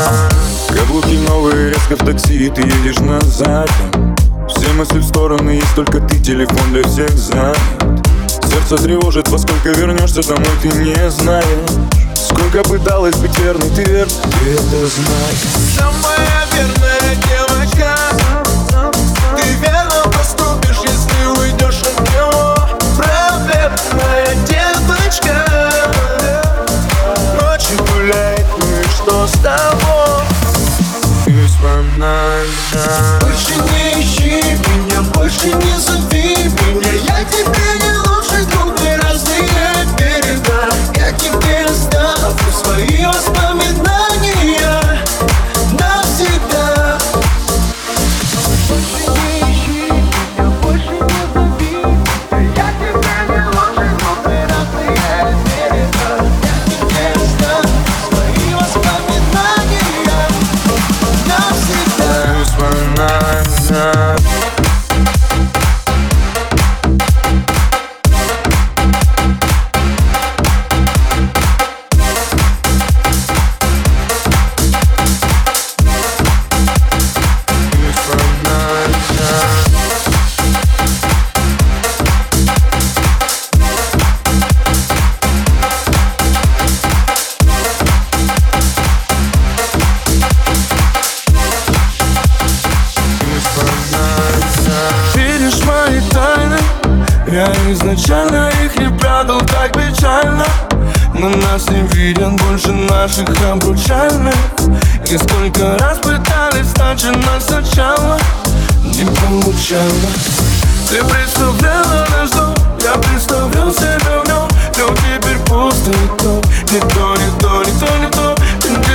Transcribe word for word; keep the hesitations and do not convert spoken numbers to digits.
Каблуки новые, резко в такси, и ты едешь назад. Все мысли в стороны, есть только ты, телефон для всех занят. Сердце тревожит, во сколько вернешься домой, ты не знаешь. Сколько пыталась быть верной, ты верна, ты это знаешь. Самая верная девочка, ты верно поступишь, если уйдешь от него. Праведная девочка, ночью гуляет, ну и что с того? Больше не ищи меня, больше не зови меня. Я тебе не лучший друг, мы разные берега. Я тебе оставлю свои воспоминания навсегда. Больше не ищи меня, больше не зови меня. Я тебе не лучший друг, мы разные берега. Я тебе оставлю свои воспоминания навсегда. Я изначально их не прятал так печально, но нас не виден больше наших обручальных. И сколько раз пытались начинать сначала, не получалось. Ты представляла наш дом, я представлял себя в нем. Но теперь пусто и то, не то, не то, не то, не то.